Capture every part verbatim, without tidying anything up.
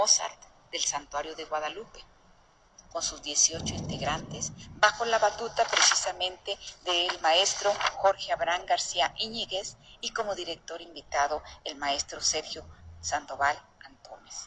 Mozart del Santuario de Guadalupe, con sus dieciocho integrantes, bajo la batuta precisamente del maestro Jorge Abraham García Íñiguez y como director invitado el maestro Sergio Sandoval Antúnez.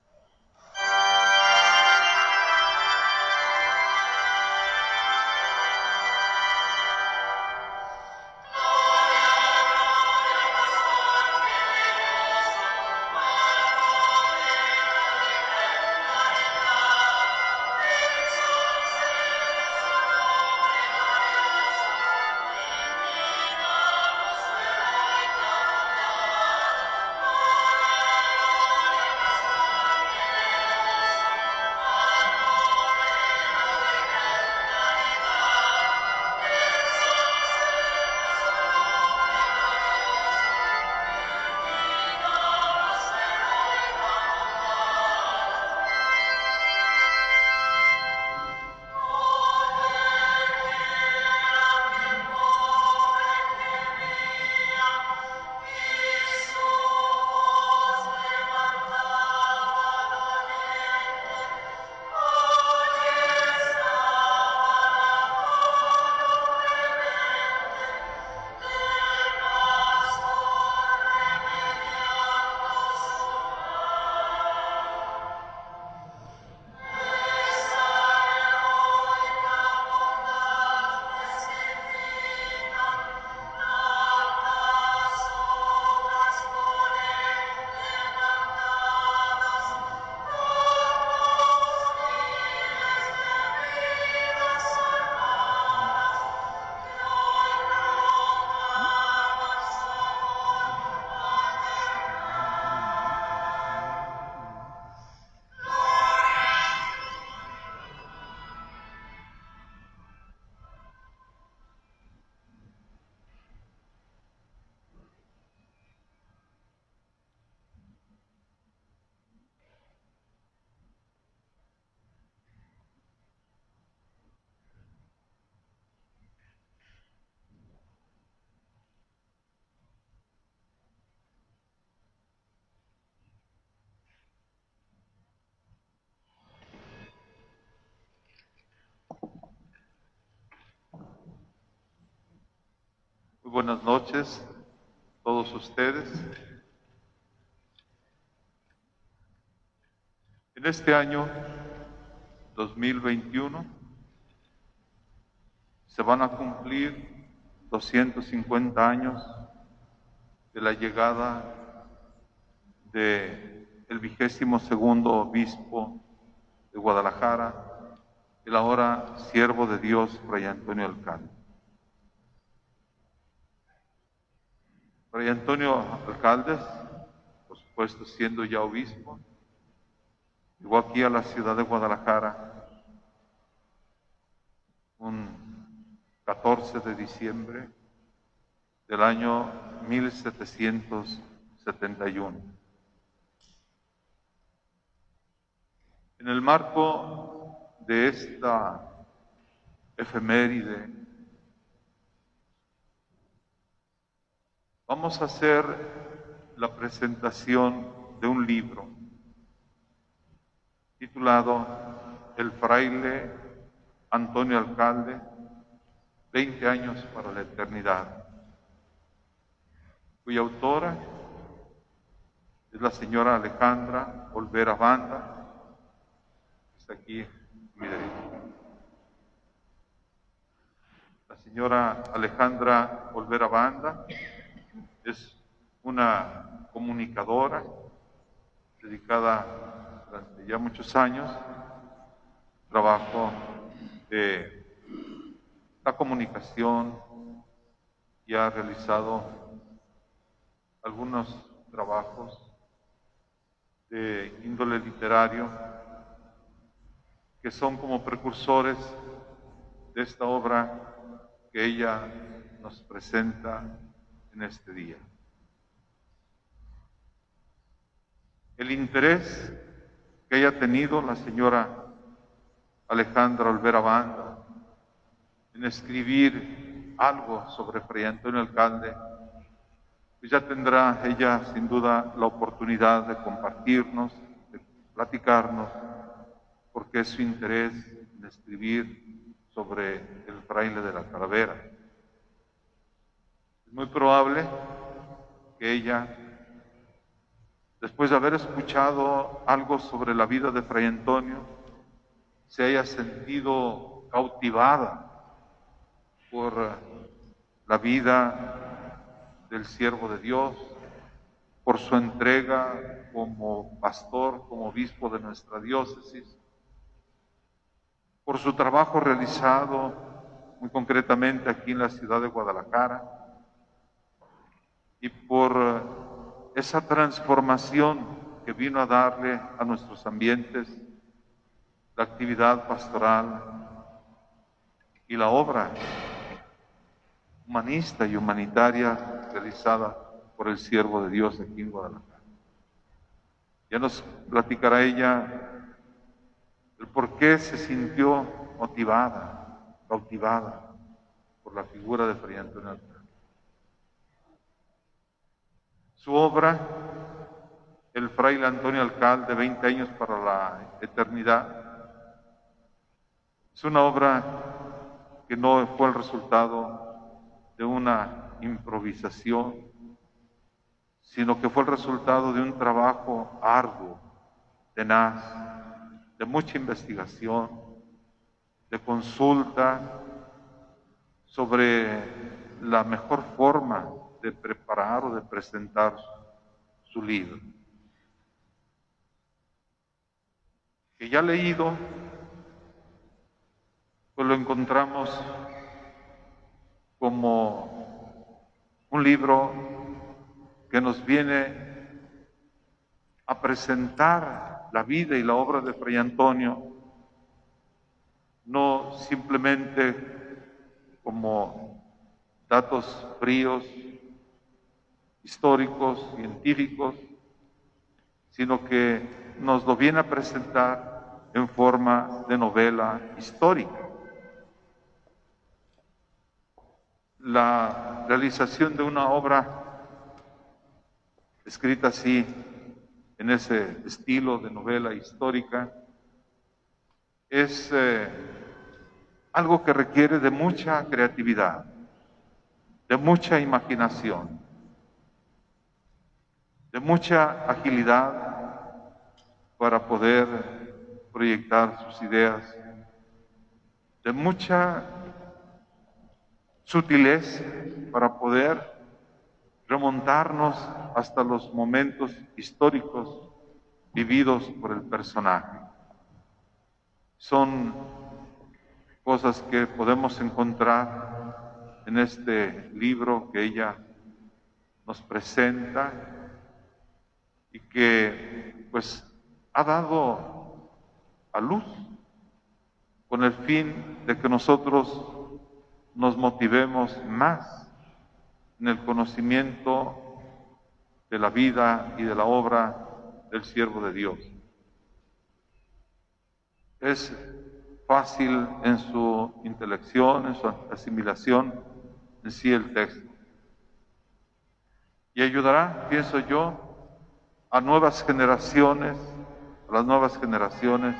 Muy buenas noches a todos ustedes. En este año dos mil veintiuno se van a cumplir doscientos cincuenta años de la llegada del vigésimo segundo obispo de Guadalajara, el ahora siervo de Dios, Fray Antonio Alcalde. Fray Antonio Alcalde, por supuesto siendo ya obispo, llegó aquí a la ciudad de Guadalajara un catorce de diciembre del año mil setecientos setenta y uno. En el marco de esta efeméride, vamos a hacer la presentación de un libro titulado El fraile Antonio Alcalde, veinte años para la eternidad, cuya autora es la señora Alejandra Olvera Banda, que está aquí a mi derecha. La señora Alejandra Olvera Banda es una comunicadora dedicada durante ya muchos años al trabajo de la comunicación y ha realizado algunos trabajos de índole literario que son como precursores de esta obra que ella nos presenta en este día. El interés que haya tenido la señora Alejandra Olvera Banda en escribir algo sobre Fray Antonio Alcalde, pues ya tendrá ella sin duda la oportunidad de compartirnos, de platicarnos por qué su interés en escribir sobre el fraile de la Calavera. Es muy probable que ella, después de haber escuchado algo sobre la vida de Fray Antonio, se haya sentido cautivada por la vida del siervo de Dios, por su entrega como pastor, como obispo de nuestra diócesis, por su trabajo realizado muy concretamente aquí en la ciudad de Guadalajara y por esa transformación que vino a darle a nuestros ambientes la actividad pastoral y la obra humanista y humanitaria realizada por el siervo de Dios aquí en Guadalajara. Ya nos platicará ella el por qué se sintió motivada, cautivada por la figura de Fray Antonio Alcalde. Su obra, el fraile Antonio Alcalde, veinte años para la eternidad, es una obra que no fue el resultado de una improvisación, sino que fue el resultado de un trabajo arduo, tenaz, de mucha investigación, de consulta sobre la mejor forma de preparar o de presentar su libro. Que ya leído, pues lo encontramos como un libro que nos viene a presentar la vida y la obra de Fray Antonio, no simplemente como datos fríos, históricos, científicos, sino que nos lo viene a presentar en forma de novela histórica. La realización de una obra escrita así, en ese estilo de novela histórica, es eh, algo que requiere de mucha creatividad, de mucha imaginación, de mucha agilidad para poder proyectar sus ideas, de mucha sutileza para poder remontarnos hasta los momentos históricos vividos por el personaje. Son cosas que podemos encontrar en este libro que ella nos presenta y que pues ha dado a luz con el fin de que nosotros nos motivemos más en el conocimiento de la vida y de la obra del siervo de Dios. Es fácil en su intelección, en su asimilación en sí el texto. Y ayudará, pienso yo, a nuevas generaciones, a las nuevas generaciones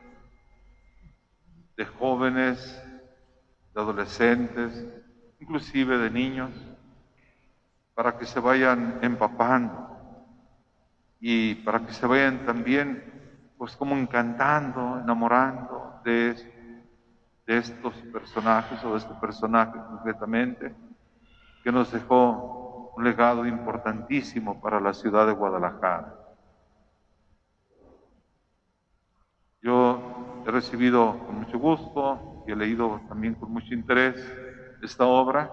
de jóvenes, de adolescentes, inclusive de niños, para que se vayan empapando y para que se vayan también, pues como encantando, enamorando de, de estos personajes o de este personaje concretamente, que nos dejó un legado importantísimo para la ciudad de Guadalajara. Yo he recibido con mucho gusto y he leído también con mucho interés esta obra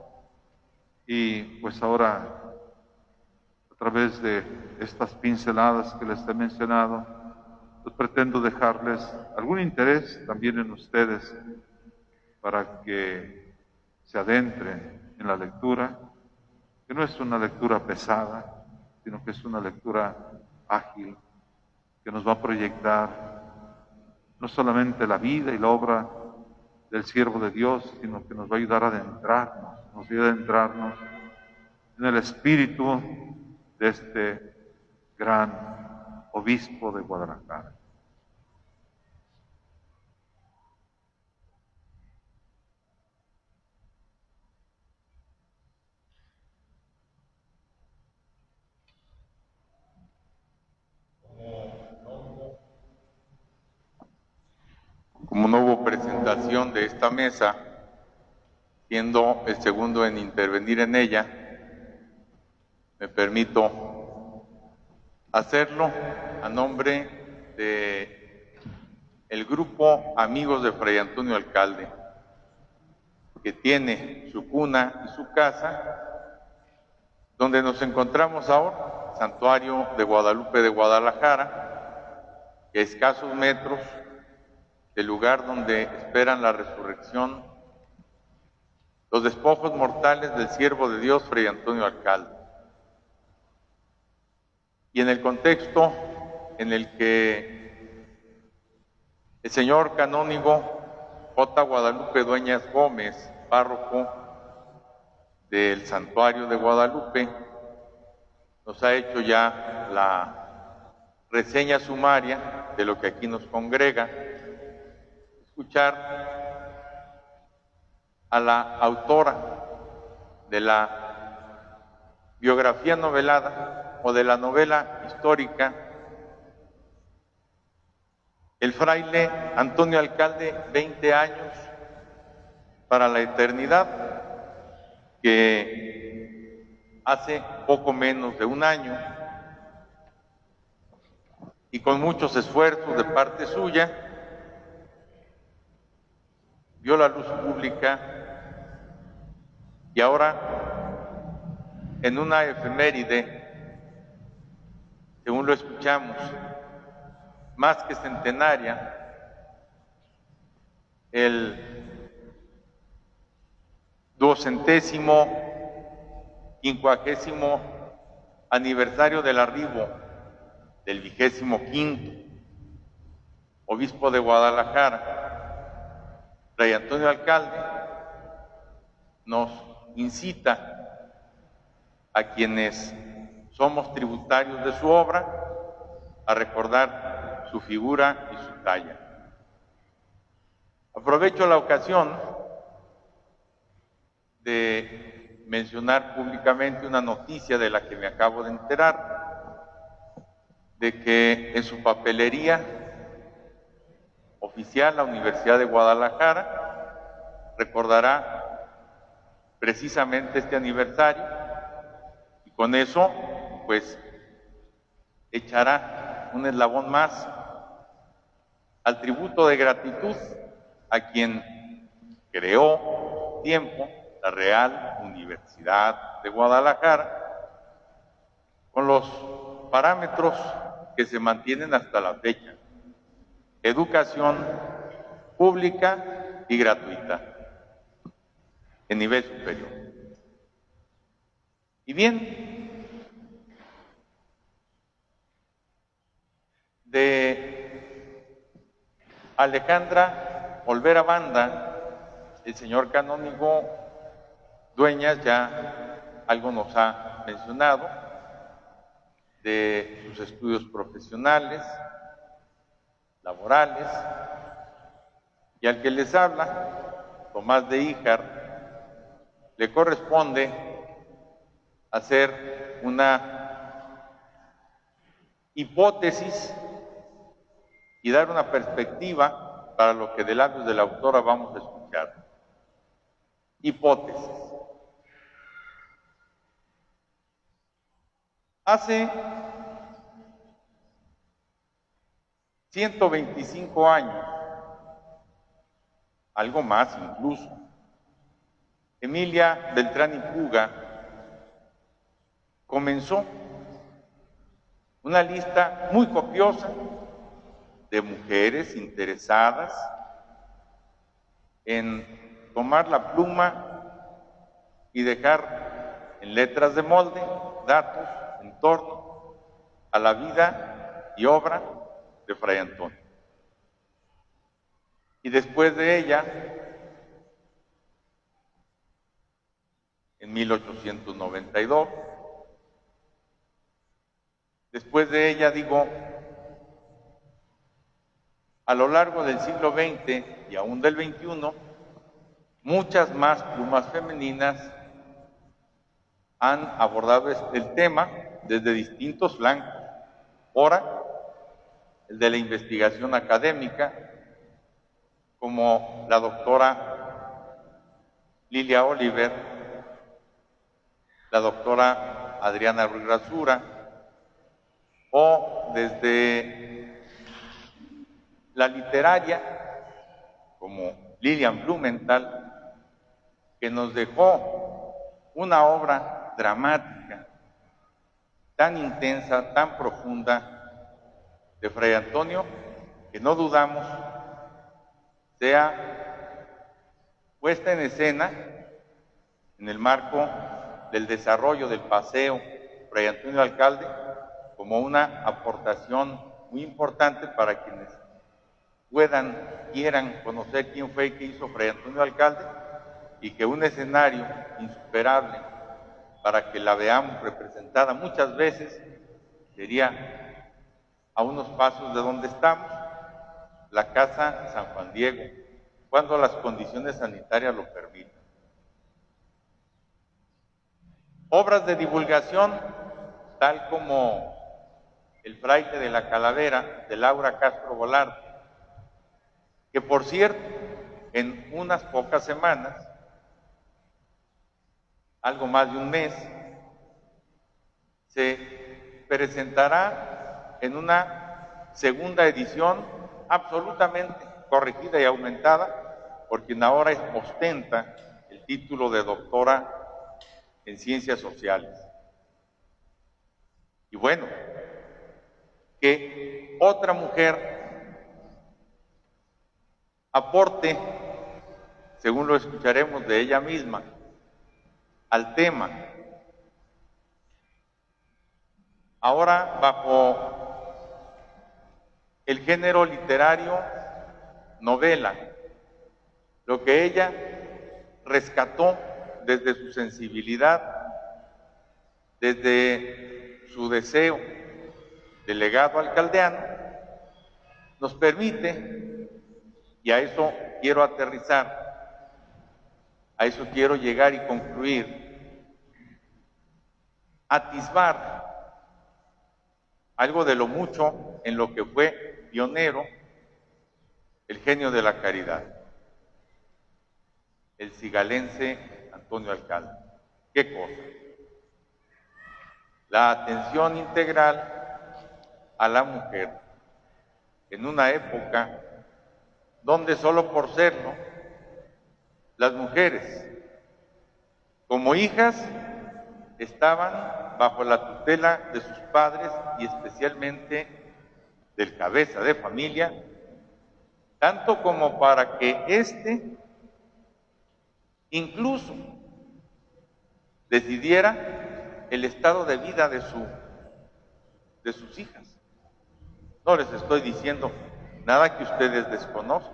y pues ahora a través de estas pinceladas que les he mencionado, pues pretendo dejarles algún interés también en ustedes para que se adentren en la lectura, que no es una lectura pesada, sino que es una lectura ágil, que nos va a proyectar no solamente la vida y la obra del siervo de Dios, sino que nos va a ayudar a adentrarnos, nos va a ayudar a adentrarnos en el espíritu de este gran obispo de Guadalajara. Como no hubo presentación de esta mesa, siendo el segundo en intervenir en ella, me permito hacerlo a nombre de el grupo Amigos de Fray Antonio Alcalde, que tiene su cuna y su casa, donde nos encontramos ahora, Santuario de Guadalupe de Guadalajara, que a escasos metros del lugar donde esperan la resurrección los despojos mortales del siervo de Dios, Fray Antonio Alcalde. Y en el contexto en el que el señor canónigo J. Guadalupe Dueñas Gómez, párroco del Santuario de Guadalupe, nos ha hecho ya la reseña sumaria de lo que aquí nos congrega, escuchar a la autora de la biografía novelada o de la novela histórica, el fraile Antonio Alcalde, veinte años para la eternidad, que hace poco menos de un año y con muchos esfuerzos de parte suya, vio la luz pública y ahora, en una efeméride, según lo escuchamos, más que centenaria, el duocentésimo, quincuagésimo aniversario del arribo del vigésimo quinto obispo de Guadalajara, Fray Antonio Alcalde, nos incita a quienes somos tributarios de su obra a recordar su figura y su talla. Aprovecho la ocasión de mencionar públicamente una noticia de la que me acabo de enterar, de que en su papelería oficial la Universidad de Guadalajara recordará precisamente este aniversario y con eso pues echará un eslabón más al tributo de gratitud a quien creó tiempo la Real Universidad de Guadalajara con los parámetros que se mantienen hasta la fecha: educación pública y gratuita en nivel superior. Y bien, de Alejandra Olvera Banda, el señor canónigo Dueñas ya algo nos ha mencionado de sus estudios profesionales, laborales, y al que les habla, Tomás de Híjar, le corresponde hacer una hipótesis y dar una perspectiva para lo que de labios de la autora vamos a escuchar. Hipótesis. Hace ciento veinticinco años, algo más incluso, Emilia Beltrán y Puga comenzó una lista muy copiosa de mujeres interesadas en tomar la pluma y dejar en letras de molde datos en torno a la vida y obra de Fray Antonio. Y después de ella, en mil ochocientos noventa y dos, después de ella, digo, a lo largo del siglo veinte y aún del veintiuno, muchas más plumas femeninas han abordado el tema desde distintos flancos. Ahora, el de la investigación académica, como la doctora Lilia Oliver, la doctora Adriana Ruiz Rasura, o desde la literaria, como Lilian Blumenthal, que nos dejó una obra dramática tan intensa, tan profunda, de Fray Antonio, que no dudamos sea puesta en escena en el marco del desarrollo del paseo Fray Antonio Alcalde, como una aportación muy importante para quienes puedan, quieran conocer quién fue y qué hizo Fray Antonio Alcalde, y que un escenario insuperable para que la veamos representada muchas veces sería a unos pasos de donde estamos, la Casa San Juan Diego, cuando las condiciones sanitarias lo permitan. Obras de divulgación, tal como El fraile de la calavera, de Laura Castro Volarte, que por cierto, en unas pocas semanas, algo más de un mes, se presentará en una segunda edición absolutamente corregida y aumentada por quien ahora ostenta el título de doctora en Ciencias Sociales. Y bueno, que otra mujer aporte, según lo escucharemos de ella misma, al tema. Ahora bajo el género literario novela, lo que ella rescató desde su sensibilidad, desde su deseo de legado alcaldeano, nos permite, y a eso quiero aterrizar, a eso quiero llegar y concluir, atisbar algo de lo mucho en lo que fue pionero el genio de la caridad, el cigalense Antonio Alcalde. ¿Qué cosa? La atención integral a la mujer en una época donde solo por serlo, las mujeres como hijas estaban bajo la tutela de sus padres y especialmente del cabeza de familia, tanto como para que éste incluso decidiera el estado de vida de, su, de sus hijas. No les estoy diciendo nada que ustedes desconozcan.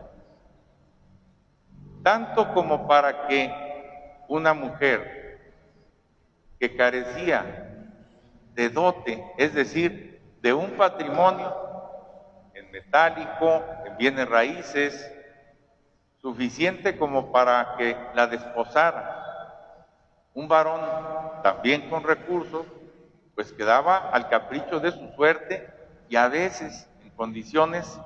Tanto como para que una mujer que carecía de dote, es decir, de un patrimonio en metálico, en bienes raíces, suficiente como para que la desposara un varón también con recursos, pues quedaba al capricho de su suerte y a veces en condiciones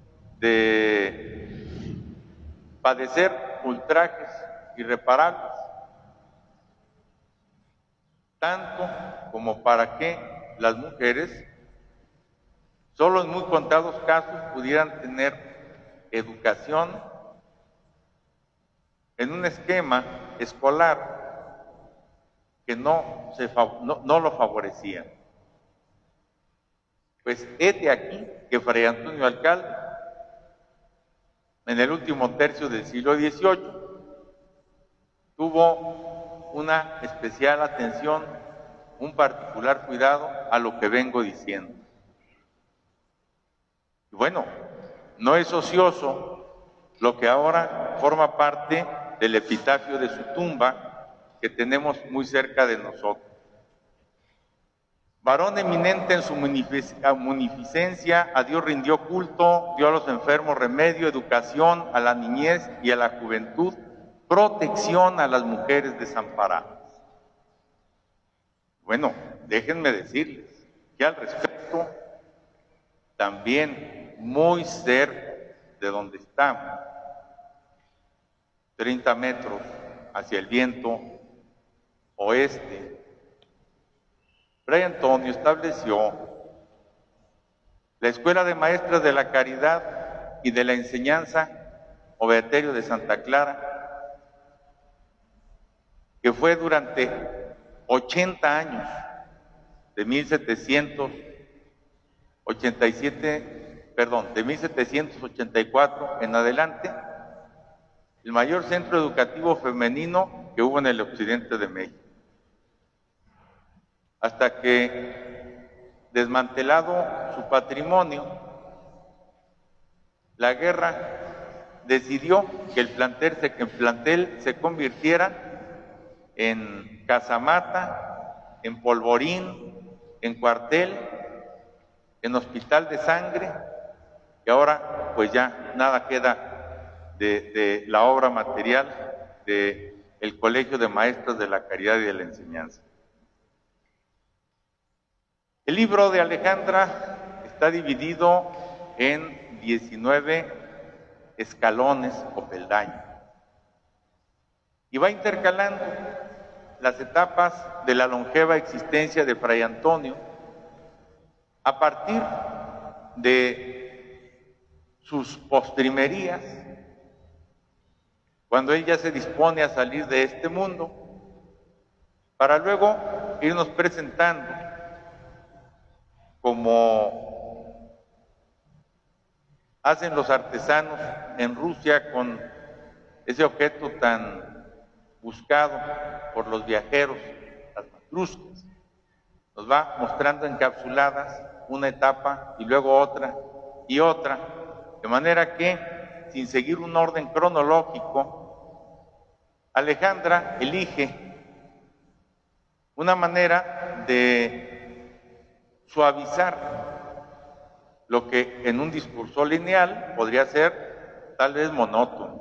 de padecer ultrajes irreparables, tanto como para que las mujeres, solo en muy contados casos, pudieran tener educación en un esquema escolar que no, se, no, no lo favorecía. Pues hete aquí que Fray Antonio Alcalde, en el último tercio del siglo dieciocho, tuvo una especial atención, un particular cuidado a lo que vengo diciendo. Y bueno, no es ocioso lo que ahora forma parte del epitafio de su tumba, que tenemos muy cerca de nosotros. Varón eminente en su munificencia, a Dios rindió culto, dio a los enfermos remedio, educación a la niñez y a la juventud, protección a las mujeres desamparadas. Bueno, déjenme decirles que al respecto, también muy cerca de donde estamos, treinta metros hacia el viento oeste, Fray Antonio estableció la Escuela de Maestras de la Caridad y de la Enseñanza Obeaterio de Santa Clara, que fue durante ochenta años, de mil setecientos ochenta y siete, perdón, de mil setecientos ochenta y cuatro en adelante, el mayor centro educativo femenino que hubo en el occidente de México. Hasta que, desmantelado su patrimonio, la guerra decidió que el plantel se, que el plantel se convirtiera en casamata, en polvorín, en cuartel, en hospital de sangre, y ahora pues ya nada queda de, de la obra material del Colegio de Maestros de la Caridad y de la Enseñanza. El libro de Alejandra está dividido en diecinueve escalones o peldaños y va intercalando las etapas de la longeva existencia de Fray Antonio a partir de sus postrimerías, cuando él ya se dispone a salir de este mundo, para luego irnos presentando como hacen los artesanos en Rusia con ese objeto tan buscado por los viajeros, las matruscas. Nos va mostrando encapsuladas una etapa y luego otra y otra, de manera que, sin seguir un orden cronológico, Alejandra elige una manera de suavizar lo que en un discurso lineal podría ser tal vez monótono.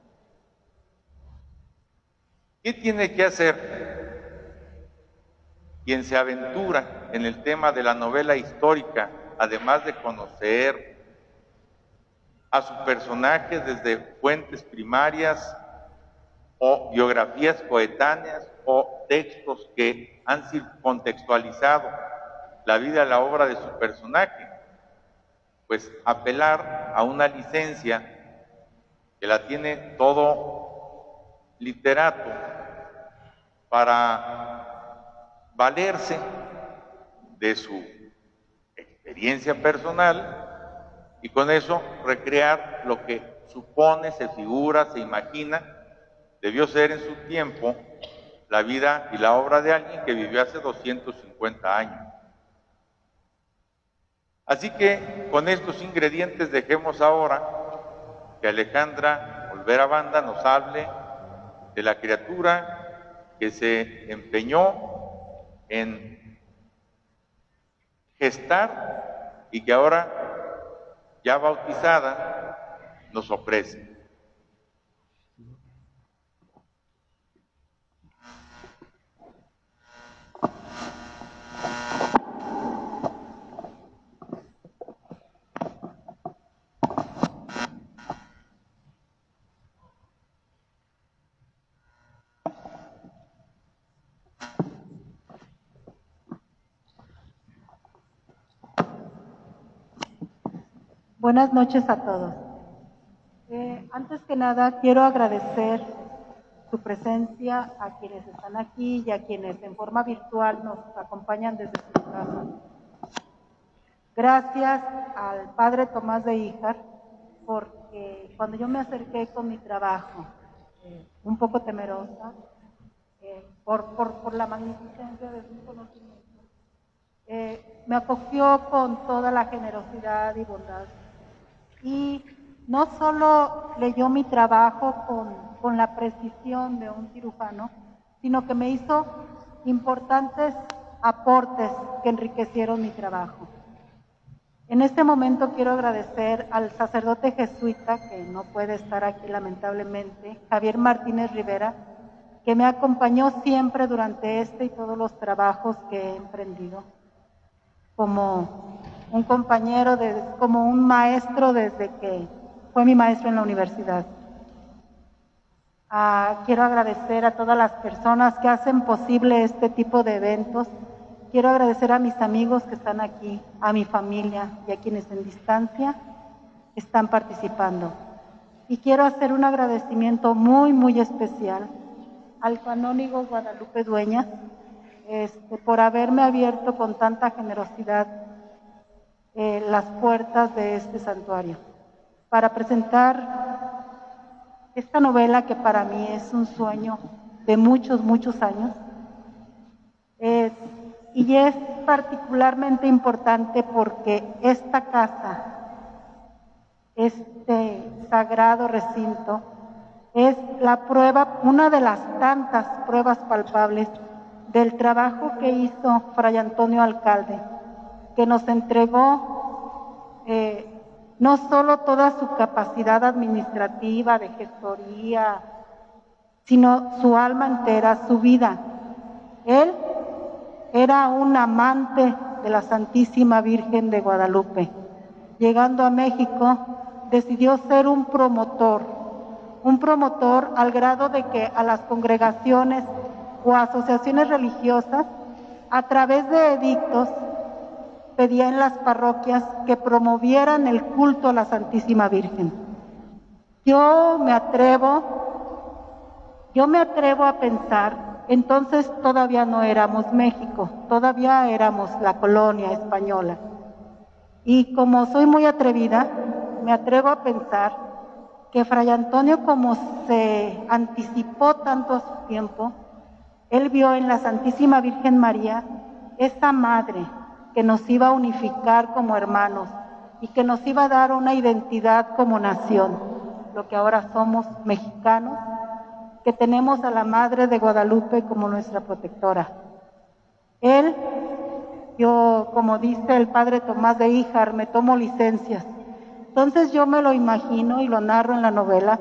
¿Qué tiene que hacer quien se aventura en el tema de la novela histórica, además de conocer a su personaje desde fuentes primarias o biografías coetáneas o textos que han contextualizado la vida y la obra de su personaje? Pues apelar a una licencia que la tiene todo literato para valerse de su experiencia personal y con eso recrear lo que supone, se figura, se imagina, debió ser en su tiempo la vida y la obra de alguien que vivió hace doscientos cincuenta años. Así que con estos ingredientes dejemos ahora que Alejandra Olvera Banda nos hable de la criatura que se empeñó en gestar y que ahora, ya bautizada, nos ofrece. Buenas noches a todos. Eh, antes que nada, quiero agradecer su presencia a quienes están aquí y a quienes en forma virtual nos acompañan desde su casa. Gracias al padre Tomás de Híjar, porque cuando yo me acerqué con mi trabajo, eh, un poco temerosa, eh, por, por, por la magnificencia de su conocimiento, eh, me acogió con toda la generosidad y bondad. Y no solo leyó mi trabajo con, con la precisión de un cirujano, sino que me hizo importantes aportes que enriquecieron mi trabajo. En este momento quiero agradecer al sacerdote jesuita, que no puede estar aquí lamentablemente, Javier Martínez Rivera, que me acompañó siempre durante este y todos los trabajos que he emprendido, como un compañero, de, como un maestro desde que fue mi maestro en la universidad. Ah, quiero agradecer a todas las personas que hacen posible este tipo de eventos. Quiero agradecer a mis amigos que están aquí, a mi familia y a quienes en distancia están participando. Y quiero hacer un agradecimiento muy, muy especial al canónigo Guadalupe Dueñas, este, por haberme abierto con tanta generosidad eh, las puertas de este santuario, para presentar esta novela que para mí es un sueño de muchos, muchos años. Eh, y es particularmente importante porque esta casa, este sagrado recinto, es la prueba, una de las tantas pruebas palpables del trabajo que hizo Fray Antonio Alcalde, que nos entregó eh, no solo toda su capacidad administrativa, de gestoría, sino su alma entera, su vida. Él era un amante de la Santísima Virgen de Guadalupe. Llegando a México, decidió ser un promotor, un promotor al grado de que a las congregaciones o asociaciones religiosas, a través de edictos, pedía en las parroquias que promovieran el culto a la Santísima Virgen. Yo me atrevo, yo me atrevo a pensar, entonces todavía no éramos México, todavía éramos la colonia española. Y como soy muy atrevida, me atrevo a pensar que Fray Antonio, como se anticipó tanto a su tiempo, él vio en la Santísima Virgen María esa madre que nos iba a unificar como hermanos y que nos iba a dar una identidad como nación, lo que ahora somos mexicanos, que tenemos a la Madre de Guadalupe como nuestra protectora. Él, yo, como dice el padre Tomás de Híjar, me tomo licencias. Entonces yo me lo imagino y lo narro en la novela,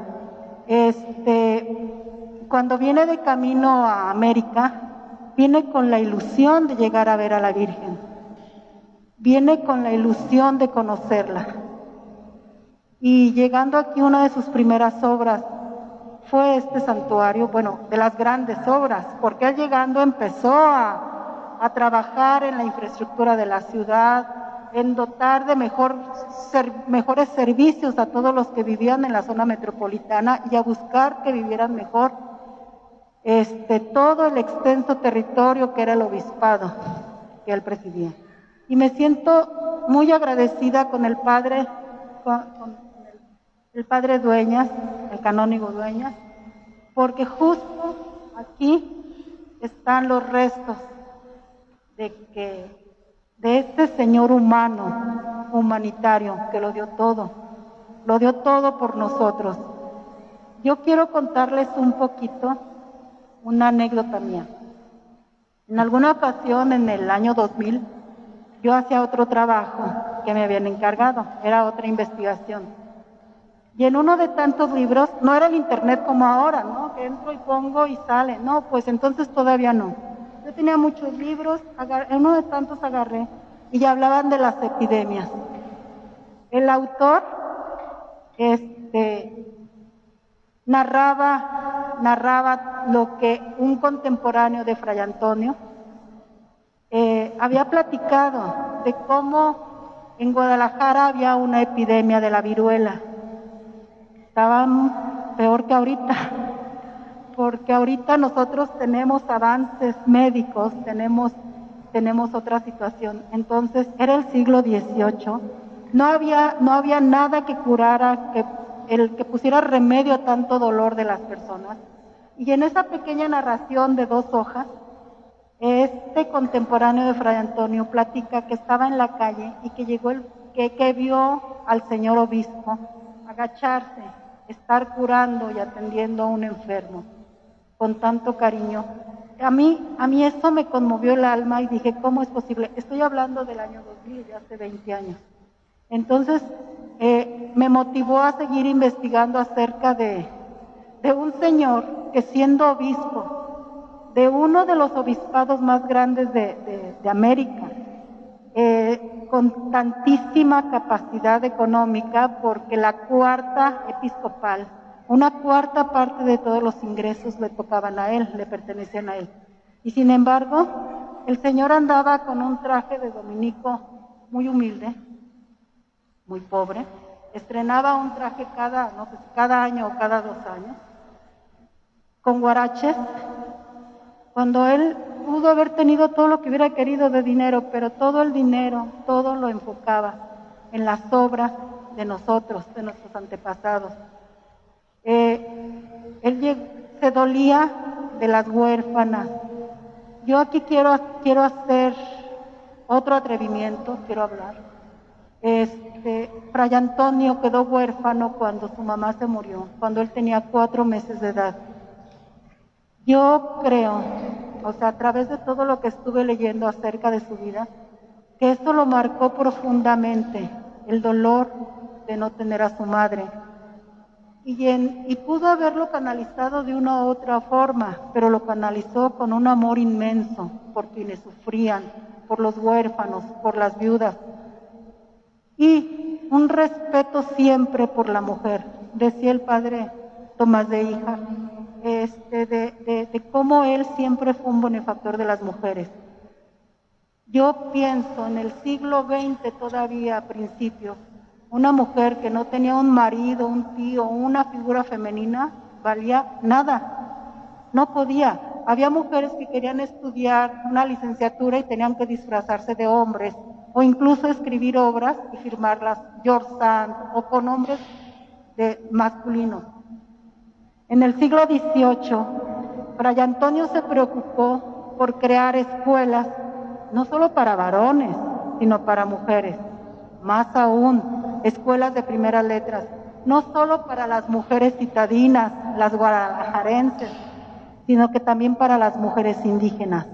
este, cuando viene de camino a América, viene con la ilusión de llegar a ver a la Virgen, viene con la ilusión de conocerla. Y llegando aquí, una de sus primeras obras fue este santuario, bueno, de las grandes obras, porque él llegando empezó a, a trabajar en la infraestructura de la ciudad, en dotar de mejor, ser, mejores servicios a todos los que vivían en la zona metropolitana y a buscar que vivieran mejor este, todo el extenso territorio que era el obispado que él presidía. Y me siento muy agradecida con el padre, con, con el, el padre Dueñas, el canónigo Dueñas, porque justo aquí están los restos de que de este señor humano, humanitario, que lo dio todo, lo dio todo por nosotros. Yo quiero contarles un poquito una anécdota mía. En alguna ocasión, en el año dos mil, yo hacía otro trabajo que me habían encargado, era otra investigación. Y en uno de tantos libros, no era el internet como ahora, ¿no? Que entro y pongo y sale. No, pues entonces todavía no. Yo tenía muchos libros, en uno de tantos agarré y ya hablaban de las epidemias. El autor este, narraba, narraba lo que un contemporáneo de Fray Antonio eh, había platicado de cómo en Guadalajara había una epidemia de la viruela. Estaban peor que ahorita, porque ahorita nosotros tenemos avances médicos, tenemos, tenemos otra situación. Entonces, era el siglo dieciocho, no había, no había nada que curara, que, el, que pusiera remedio a tanto dolor de las personas. Y en esa pequeña narración de dos hojas, este contemporáneo de Fray Antonio platica que estaba en la calle y que llegó el, que, que vio al señor obispo agacharse, estar curando y atendiendo a un enfermo con tanto cariño. a mí, a mí eso me conmovió el alma y dije, ¿cómo es posible? Estoy hablando del año dos mil, ya hace veinte años. Entonces, eh, me motivó a seguir investigando acerca de, de un señor que siendo obispo, de uno de los obispados más grandes de, de, de América, eh, con tantísima capacidad económica, porque la cuarta episcopal, una cuarta parte de todos los ingresos le tocaban a él, le pertenecían a él. Y sin embargo, el señor andaba con un traje de dominico muy humilde, muy pobre, estrenaba un traje cada, no sé, cada año o cada dos años, con guaraches, cuando él pudo haber tenido todo lo que hubiera querido de dinero, pero todo el dinero, todo lo enfocaba en las obras de nosotros, de nuestros antepasados. Eh, él se dolía de las huérfanas. Yo aquí quiero, quiero hacer otro atrevimiento, quiero hablar. Este, Fray Antonio quedó huérfano cuando su mamá se murió, cuando él tenía cuatro meses de edad. Yo creo, o sea, a través de todo lo que estuve leyendo acerca de su vida, que esto lo marcó profundamente, el dolor de no tener a su madre. Y, en, y pudo haberlo canalizado de una u otra forma, pero lo canalizó con un amor inmenso por quienes sufrían, por los huérfanos, por las viudas. Y un respeto siempre por la mujer, decía el padre Tomás de Híjar, este, de, de, de cómo él siempre fue un benefactor de las mujeres. Yo pienso en el siglo veinte todavía a principio, una mujer que no tenía un marido, un tío, una figura femenina, valía nada, no podía. Había mujeres que querían estudiar una licenciatura y tenían que disfrazarse de hombres, o incluso escribir obras y firmarlas George Sand o con nombres de masculinos. En el siglo dieciocho, Fray Antonio se preocupó por crear escuelas, no solo para varones, sino para mujeres. Más aún, escuelas de primeras letras, no solo para las mujeres citadinas, las guadalajarenses, sino que también para las mujeres indígenas.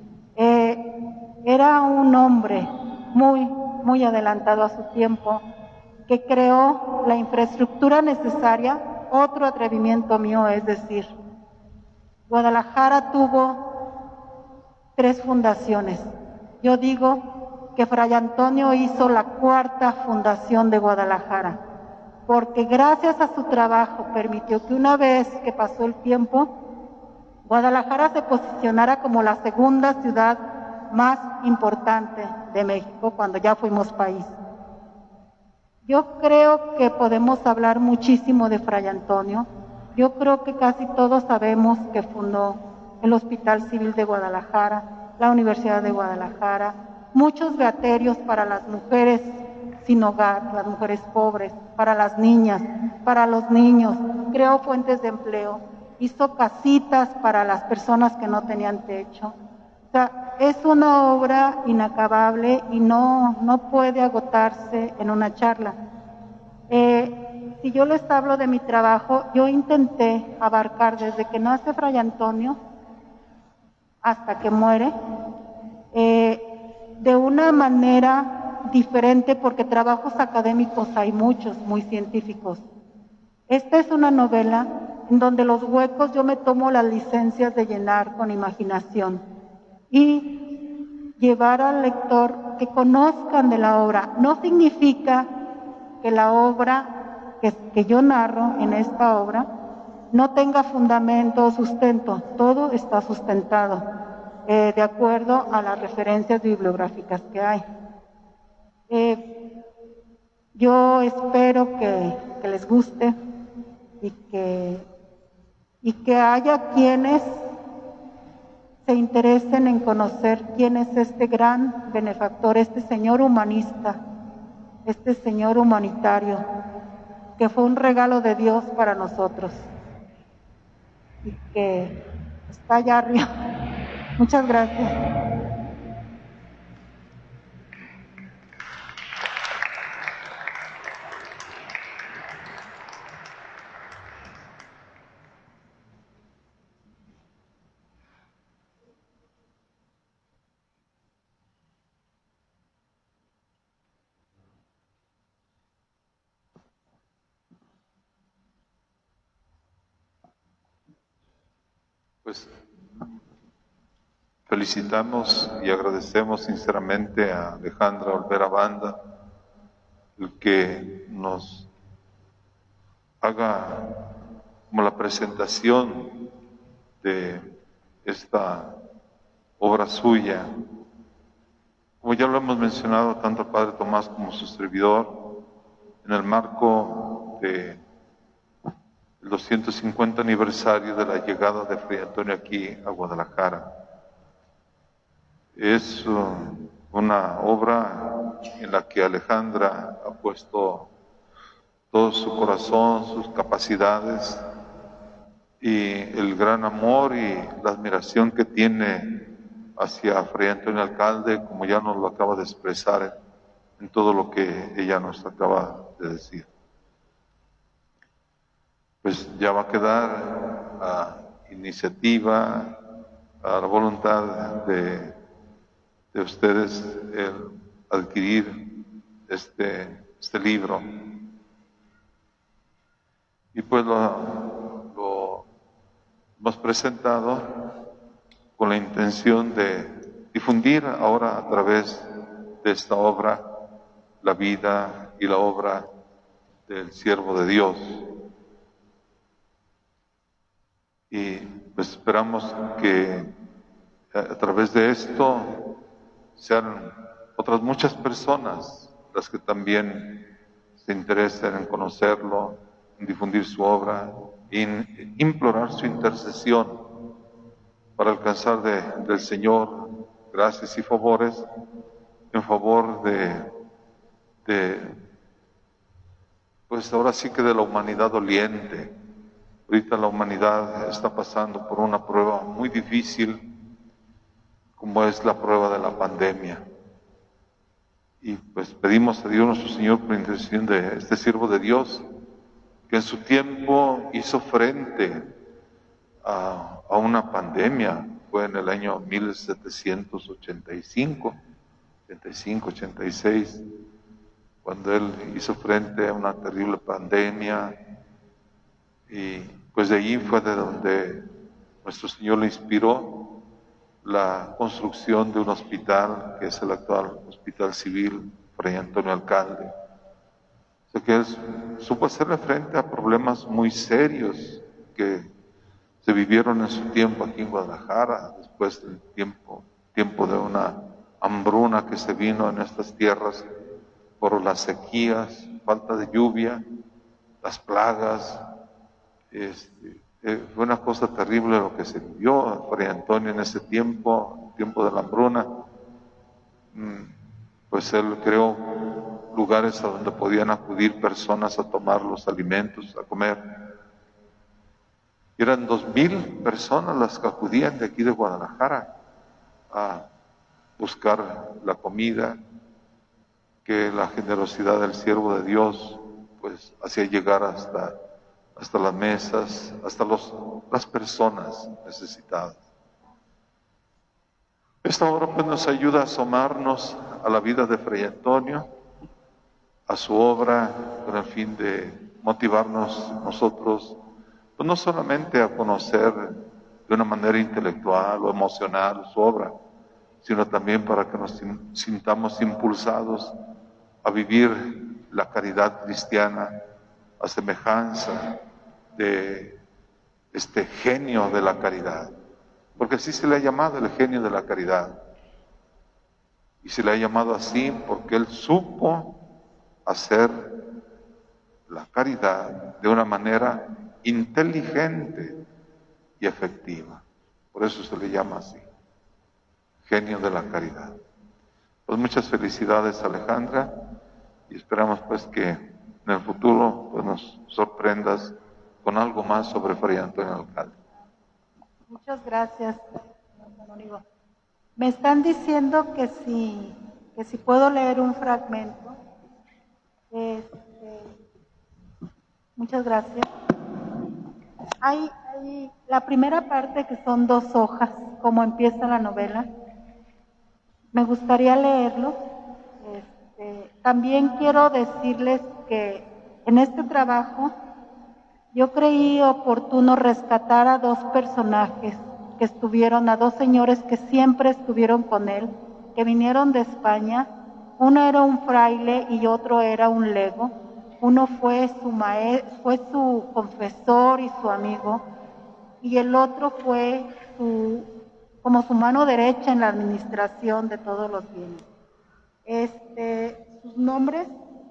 Eh, era un hombre muy, muy adelantado a su tiempo, que creó la infraestructura necesaria. Otro atrevimiento mío es decir, Guadalajara tuvo tres fundaciones. Yo digo que Fray Antonio hizo la cuarta fundación de Guadalajara, porque gracias a su trabajo permitió que una vez que pasó el tiempo, Guadalajara se posicionara como la segunda ciudad más importante de México cuando ya fuimos país. Yo creo que podemos hablar muchísimo de Fray Antonio. Yo creo que casi todos sabemos que fundó el Hospital Civil de Guadalajara, la Universidad de Guadalajara, muchos beaterios para las mujeres sin hogar, las mujeres pobres, para las niñas, para los niños, creó fuentes de empleo, hizo casitas para las personas que no tenían techo. O sea, es una obra inacabable y no, no puede agotarse en una charla. Eh, si yo les hablo de mi trabajo, yo intenté abarcar desde que nace Fray Antonio hasta que muere, eh, de una manera diferente, porque trabajos académicos hay muchos, muy científicos. Esta es una novela en donde los huecos yo me tomo las licencias de llenar con imaginación y llevar al lector que conozcan de la obra. No significa que la obra que, que yo narro en esta obra no tenga fundamento o sustento, todo está sustentado eh, de acuerdo a las referencias bibliográficas que hay. Eh, yo espero que, que les guste y que, y que haya quienes se interesen en conocer quién es este gran benefactor, este señor humanista, este señor humanitario, que fue un regalo de Dios para nosotros y que está allá arriba. Muchas gracias. pues felicitamos y agradecemos sinceramente a Alejandra Olvera Banda el que nos haga como la presentación de esta obra suya. Como ya lo hemos mencionado tanto el Padre Tomás como su servidor, en el marco del doscientos cincuenta aniversario de la llegada de Fray Antonio aquí a Guadalajara. Es uh, una obra en la que Alejandra ha puesto todo su corazón, sus capacidades y el gran amor y la admiración que tiene hacia Fray Antonio Alcalde, como ya nos lo acaba de expresar en, en todo lo que ella nos acaba de decir. Pues ya va a quedar a iniciativa, a la voluntad de, de ustedes el adquirir este, este libro. Y pues lo, lo hemos presentado con la intención de difundir ahora a través de esta obra la vida y la obra del siervo de Dios. Y pues esperamos que a través de esto sean otras muchas personas las que también se interesen en conocerlo, en difundir su obra, en implorar su intercesión para alcanzar de, del Señor gracias y favores en favor de, de, pues ahora sí que de la humanidad doliente. Ahorita la humanidad está pasando por una prueba muy difícil, como es la prueba de la pandemia. Y pues pedimos a Dios nuestro Señor, por intercesión de este siervo de Dios, que en su tiempo hizo frente a, a una pandemia. Fue en el año mil setecientos ochenta y cinco, ochenta y cinco, ochenta y seis, cuando él hizo frente a una terrible pandemia. Y pues de allí fue de donde nuestro Señor le inspiró la construcción de un hospital, que es el actual Hospital Civil Fray Antonio Alcalde. O sea que él supo hacerle frente a problemas muy serios que se vivieron en su tiempo aquí en Guadalajara, después del tiempo, tiempo de una hambruna que se vino en estas tierras por las sequías, falta de lluvia, las plagas. Este, eh, fue una cosa terrible lo que se vivió Fray Antonio en ese tiempo, el tiempo de la hambruna. Mm, pues él creó lugares a donde podían acudir personas a tomar los alimentos, a comer. Eran dos mil personas las que acudían de aquí de Guadalajara a buscar la comida que la generosidad del siervo de Dios pues hacía llegar hasta, hasta las mesas, hasta los, las personas necesitadas. Esta obra pues nos ayuda a asomarnos a la vida de Fray Antonio, a su obra, con el fin de motivarnos nosotros, pues no solamente a conocer de una manera intelectual o emocional su obra, sino también para que nos sintamos impulsados a vivir la caridad cristiana a semejanza de este genio de la caridad, porque así se le ha llamado el genio de la caridad, y se le ha llamado así porque él supo hacer la caridad de una manera inteligente y efectiva. Por eso se le llama así, genio de la caridad. Pues muchas felicidades, Alejandra, y esperamos pues que en el futuro pues, nos sorprendas con algo más sobre Fray Antonio Alcalde. Muchas gracias, señor canónigo. Me están diciendo que si, que si puedo leer un fragmento. Este, muchas gracias. Hay, hay la primera parte, que son dos hojas, como empieza la novela. Me gustaría leerlo. Este, también quiero decirles que en este trabajo yo creí oportuno rescatar a dos personajes que estuvieron, a dos señores que siempre estuvieron con él, que vinieron de España. Uno era un fraile y otro era un lego. Uno fue su maestro, fue su confesor y su amigo, y el otro fue su, como su mano derecha en la administración de todos los bienes. Este, sus nombres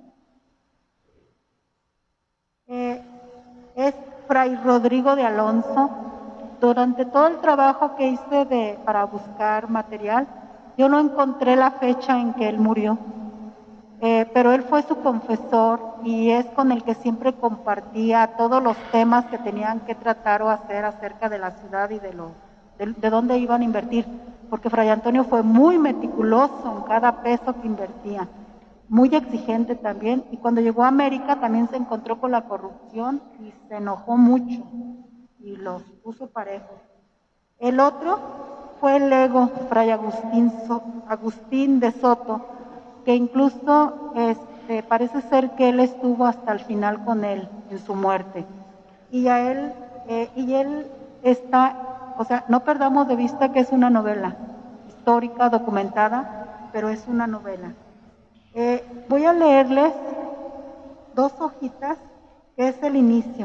eh, es Fray Rodrigo de Alonso. Durante todo el trabajo que hice de, para buscar material, yo no encontré la fecha en que él murió, eh, pero él fue su confesor y es con el que siempre compartía todos los temas que tenían que tratar o hacer acerca de la ciudad y de, lo, de, de dónde iban a invertir, porque Fray Antonio fue muy meticuloso en cada peso que invertía, muy exigente también, y cuando llegó a América también se encontró con la corrupción y se enojó mucho y los puso parejos. El otro fue el lego Fray Agustín, so, Agustín de Soto, que incluso este, parece ser que él estuvo hasta el final con él en su muerte. Y a él, eh, y él está, o sea, no perdamos de vista que es una novela histórica, documentada, pero es una novela. Eh, voy a leerles dos hojitas, que es el inicio.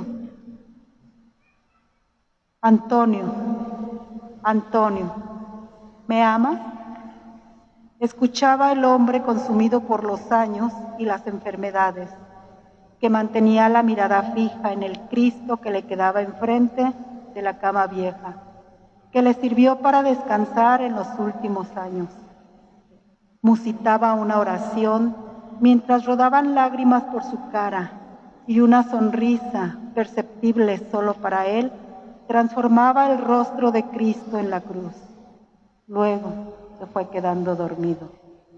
Antonio, Antonio, ¿me amas? Escuchaba el hombre consumido por los años y las enfermedades, que mantenía la mirada fija en el Cristo que le quedaba enfrente de la cama vieja, que le sirvió para descansar en los últimos años. Musitaba una oración mientras rodaban lágrimas por su cara y una sonrisa, perceptible solo para él, transformaba el rostro de Cristo en la cruz. Luego se fue quedando dormido.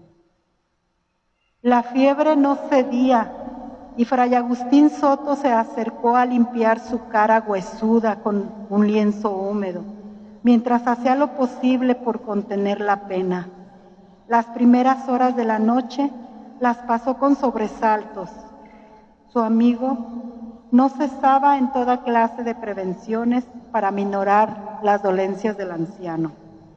La fiebre no cedía y Fray Agustín Soto se acercó a limpiar su cara huesuda con un lienzo húmedo, mientras hacía lo posible por contener la pena. Las primeras horas de la noche las pasó con sobresaltos. Su amigo no cesaba en toda clase de prevenciones para minorar las dolencias del anciano.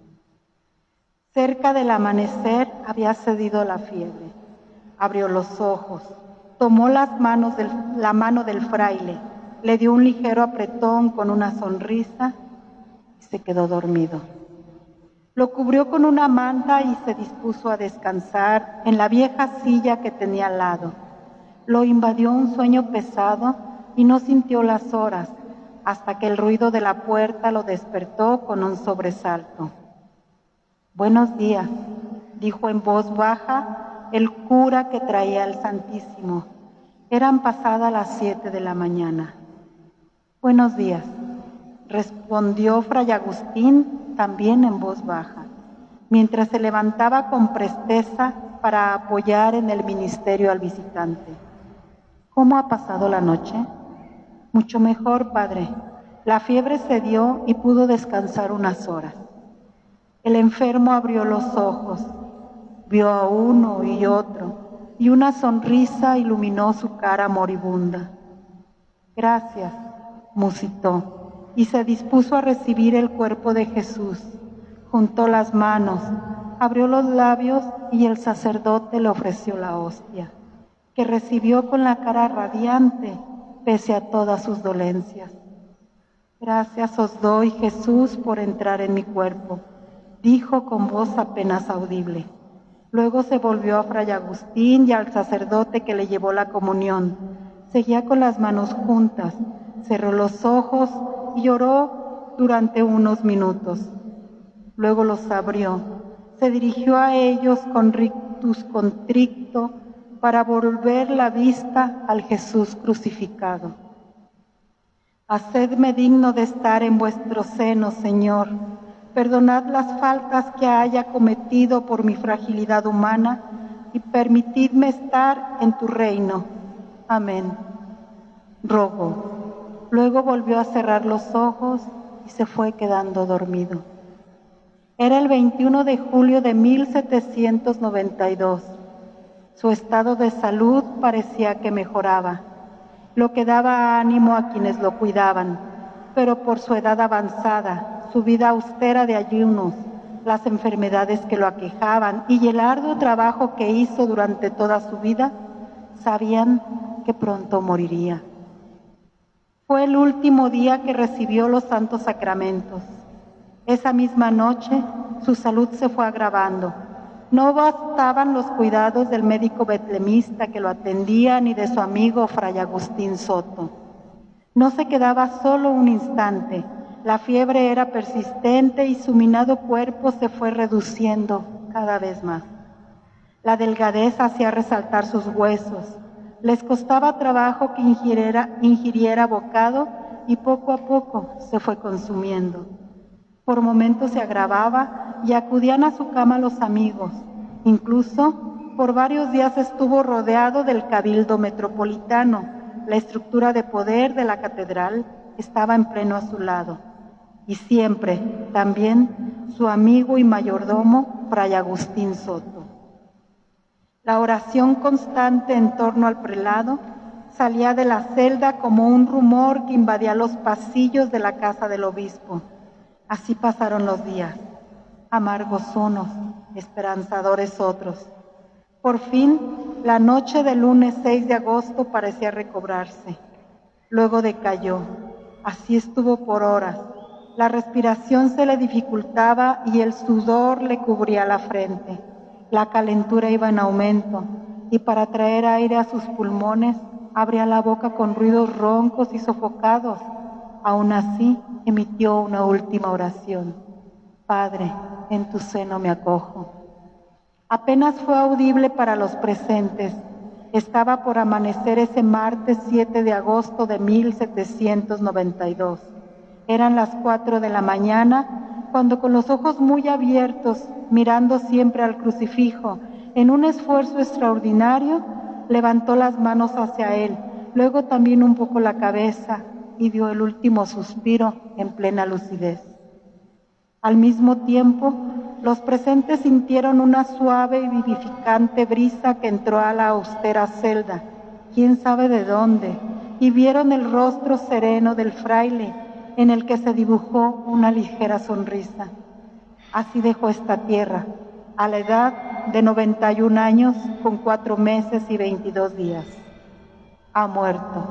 Cerca del amanecer había cedido la fiebre. Abrió los ojos, tomó las manos del, la mano del fraile, le dio un ligero apretón con una sonrisa y se quedó dormido. Lo cubrió con una manta y se dispuso a descansar en la vieja silla que tenía al lado. Lo invadió un sueño pesado y no sintió las horas hasta que el ruido de la puerta lo despertó con un sobresalto. «Buenos días», dijo en voz baja el cura que traía al Santísimo. Eran pasadas las siete de la mañana. «Buenos días», respondió Fray Agustín también en voz baja, mientras se levantaba con presteza para apoyar en el ministerio al visitante. «¿Cómo ha pasado la noche?» «Mucho mejor, padre. La fiebre cedió y pudo descansar unas horas». El enfermo abrió los ojos, vio a uno y otro, y una sonrisa iluminó su cara moribunda. «Gracias», musitó, y se dispuso a recibir el cuerpo de Jesús. Juntó las manos, abrió los labios y el sacerdote le ofreció la hostia, que recibió con la cara radiante pese a todas sus dolencias. «Gracias os doy, Jesús, por entrar en mi cuerpo», dijo con voz apenas audible. Luego se volvió a Fray Agustín y al sacerdote que le llevó la comunión. Seguía con las manos juntas, cerró los ojos y oró durante unos minutos. Luego los abrió, se dirigió a ellos con rictus contricto para volver la vista al Jesús crucificado. «Hacedme digno de estar en vuestro seno, Señor. Perdonad las faltas que haya cometido por mi fragilidad humana y permitidme estar en tu reino. Amén. Rogo». Luego volvió a cerrar los ojos y se fue quedando dormido. Era el veintiuno de julio de mil setecientos noventa y dos. Su estado de salud parecía que mejoraba, lo que daba ánimo a quienes lo cuidaban, pero por su edad avanzada, su vida austera de ayunos, las enfermedades que lo aquejaban y el arduo trabajo que hizo durante toda su vida, sabían que pronto moriría. Fue el último día que recibió los santos sacramentos. Esa misma noche, su salud se fue agravando. No bastaban los cuidados del médico betlemista que lo atendía ni de su amigo Fray Agustín Soto. No se quedaba solo un instante. La fiebre era persistente y su minado cuerpo se fue reduciendo cada vez más. La delgadez hacía resaltar sus huesos. Les costaba trabajo que ingiriera, ingiriera bocado y poco a poco se fue consumiendo. Por momentos se agravaba y acudían a su cama los amigos. Incluso por varios días estuvo rodeado del cabildo metropolitano. La estructura de poder de la catedral estaba en pleno a su lado. Y siempre, también, su amigo y mayordomo, Fray Agustín Soto. La oración constante en torno al prelado salía de la celda como un rumor que invadía los pasillos de la casa del obispo. Así pasaron los días, amargos unos, esperanzadores otros. Por fin, la noche del lunes seis de agosto parecía recobrarse. Luego decayó. Así estuvo por horas. La respiración se le dificultaba y el sudor le cubría la frente. La calentura iba en aumento y para traer aire a sus pulmones abría la boca con ruidos roncos y sofocados. Aún así, emitió una última oración. Padre, en tu seno me acojo. Apenas fue audible para los presentes. Estaba por amanecer ese martes siete de agosto de mil setecientos noventa y dos. Eran las cuatro de la mañana, cuando con los ojos muy abiertos, mirando siempre al crucifijo, en un esfuerzo extraordinario, levantó las manos hacia él, luego también un poco la cabeza, y dio el último suspiro en plena lucidez. Al mismo tiempo, los presentes sintieron una suave y vivificante brisa que entró a la austera celda, quién sabe de dónde, y vieron el rostro sereno del fraile, en el que se dibujó una ligera sonrisa. Así dejó esta tierra, a la edad de noventa y un años, con cuatro meses y veintidós días. Ha muerto.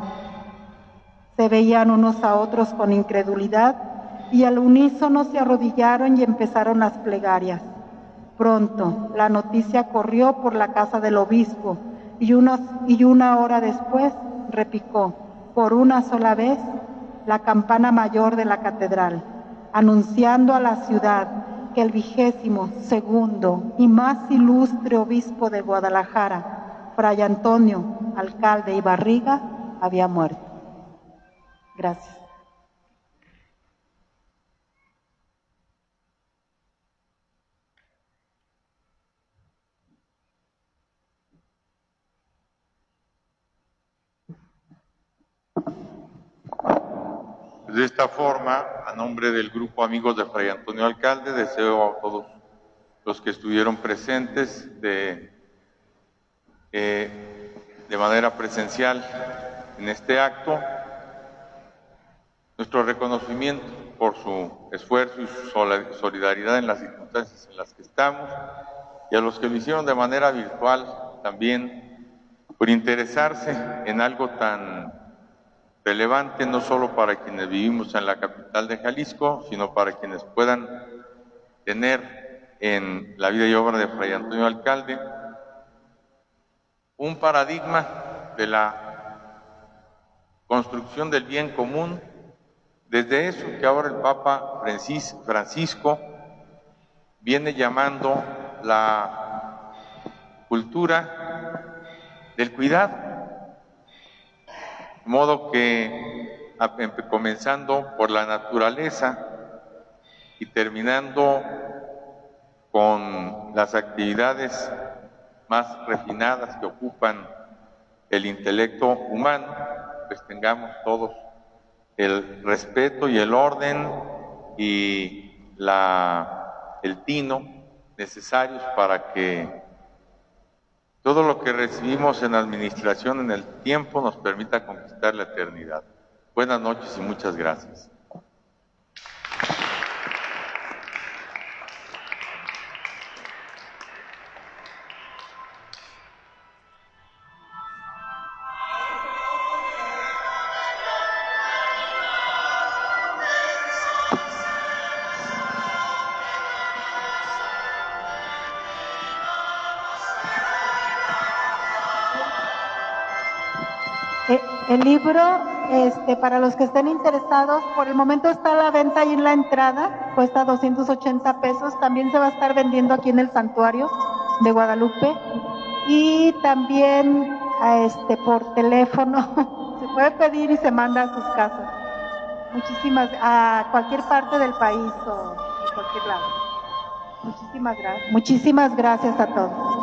Se veían unos a otros con incredulidad y al unísono se arrodillaron y empezaron las plegarias. Pronto la noticia corrió por la casa del obispo y, unos, y una hora después repicó por una sola vez la campana mayor de la catedral, anunciando a la ciudad que el vigésimo segundo y más ilustre obispo de Guadalajara, Fray Antonio, alcalde y Barriga, había muerto. Gracias. De esta forma, a nombre del grupo Amigos de Fray Antonio Alcalde, deseo a todos los que estuvieron presentes de, eh, de manera presencial en este acto, nuestro reconocimiento por su esfuerzo y su solidaridad en las circunstancias en las que estamos, y a los que lo hicieron de manera virtual también, por interesarse en algo tan relevante no solo para quienes vivimos en la capital de Jalisco, sino para quienes puedan tener en la vida y obra de Fray Antonio Alcalde un paradigma de la construcción del bien común, desde eso que ahora el Papa Francisco viene llamando la cultura del cuidado. De modo que, comenzando por la naturaleza y terminando con las actividades más refinadas que ocupan el intelecto humano, pues tengamos todos el respeto y el orden y la, el tino necesarios para que todo lo que recibimos en administración en el tiempo nos permita conquistar la eternidad. Buenas noches y muchas gracias. el libro, este, para los que estén interesados, por el momento está a la venta ahí en la entrada, cuesta doscientos ochenta pesos, también se va a estar vendiendo aquí en el santuario de Guadalupe, y también este, por teléfono, se puede pedir y se manda a sus casas. Muchísimas, a cualquier parte del país o de cualquier lado. Muchísimas gracias. Muchísimas gracias a todos.